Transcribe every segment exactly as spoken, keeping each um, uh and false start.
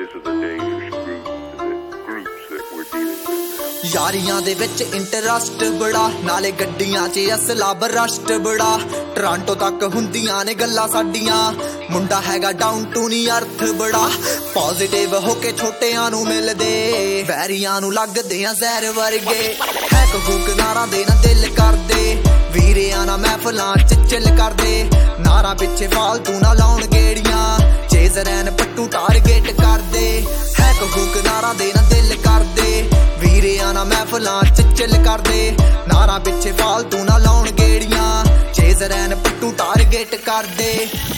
this is a dangerous group, the groups that we're dealing with now. यारियां दे विच interest बड़ा, नाले गड्डियां च असला बरस्ट बड़ा। टोरंटो तक हुंदियां ने गल्लां साडियां, मुंडा हैगा डाउन टू नी अर्थ बड़ा। पॉजिटिव होके छोटियां नू मिलदे, वैरियां नू लगदे आ जहर वर्गे। हैक हुक नारा देना दिल करदे, वीरियां ना महफलां च चिल करदे। नारा पिछे फालतू ना लाउण गेड़ियां, चेज़रैन पट्टू टारगेट करदे। हैक हुक नारा देना दिल करदे, वीरियां ना महफलां च चिल करदे। नारा पिछे फालतू ना लाउण गेड़ियां, चेज़रैन पट्टू टारगेट करदे।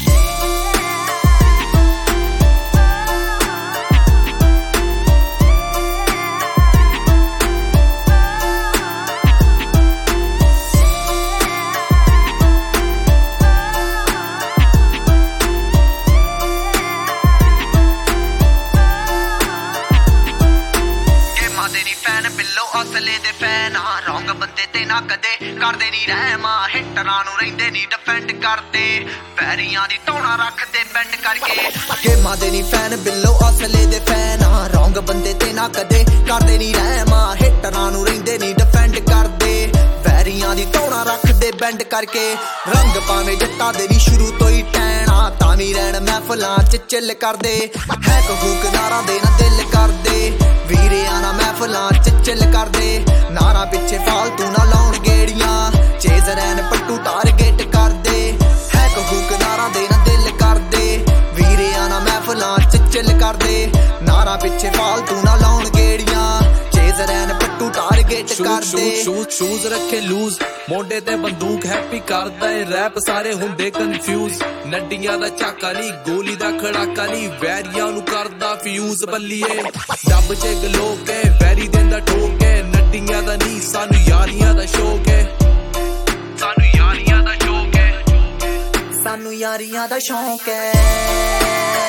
असले दे फैन आ, रौंग बंदे ते ना कदे करदे नी रहमा। हिटरां नू रहिंदे नी डिफेंड करदे, पैरियां दी टोना रखदे बेंड करके। गेमां दे नी फैन बिल्लो असले दे फैन आ, रौंग बंदे ते ना कदे करदे नी रहमा। हिटरां नू रहिंदे नी डिफेंड करदे, पैरियां दी टोना रखदे बेंड करके। रंग पावे जट्टां दे नी शुरू तो ही टैना, तावी रहण महफलां च चिल करदे। हैक हुक नारा देना दिल करदे, वीरियां ना महफलां च चिल करदे। नारा पिछे फालतू ना लाउण गेड़ियां, चेज़रैन पट्टू टारगेट करदे। हैक हुक नारा देना दिल करदे, वीरियां ना महफलां च चिल करदे। नारा पिछे फालतू ना लाउण गेड़ियां, चेज़रैन पट्टू टारगेट करदे। शूज रखे लूज, मोढे ते बंदूक हैप्पी करदा ए रैप, सारे हुंदे कन्फ्यूज। नड्डियां दा झाका नी, गोली दा खड़ाका नी, वैरियां नू करदा फ्यूज। बल्लिए डब च गलोक है, वैरी देंदा ठोक है। नड्डियां दा नी, सानू यारियां दा शौक है, सानू यारियां दा शौक है, सानू यारियां दा शौक है।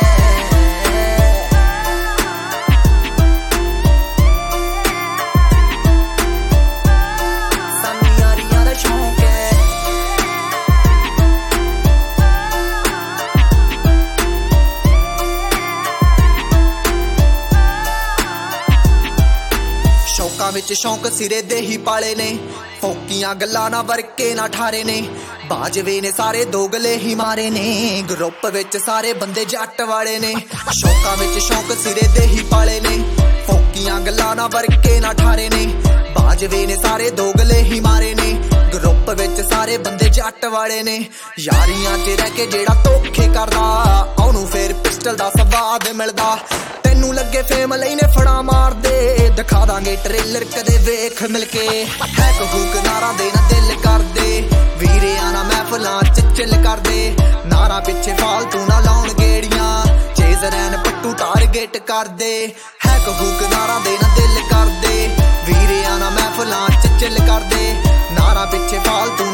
शौकां विच शौक सिरे दे ही पाले ने, फोकियां गल्लां ना वरके ना ठारे ने। बाजवे ने सारे दोगले ही मारे ने, ग्रुप विच सारे बंदे जट वाले ने। शौकां विच शौक सिरे दे ही पाले ने, फोकियां गल्लां ना वरके ना ठारे ने। बाजवे ने सारे दोगले ही मारे ने, ग्रुप विच सारे बंदे जट वाले ने। यारियां च रह के जेड़ा धोखे करदा, ओनू फिर पिस्टल दा स्वाद मिलदा। तैनू लगे फेम लई ने फड़ा मार दे, दिखा दांगे ट्रेलर कदे वेख मिलके। हैक हुक नारा देना दिल करदे, वीरियां ना महफलां च चिल करदे। नारा पिछे फालतू ना लाउण गेड़ियां, चेज़रैन पट्टू टारगेट करदे। हैक हुक नारा देना दिल करदे, वीरियां ना महफलां च चिल करदे। नारा पिछे फालतू